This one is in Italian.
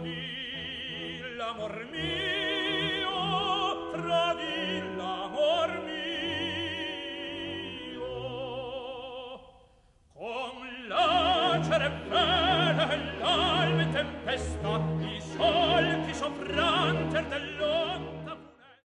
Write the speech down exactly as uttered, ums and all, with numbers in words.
Tradil l'amor mio, tradil l'amor mio. Con la cervella e l'alme tempesta, i solchi soffranter della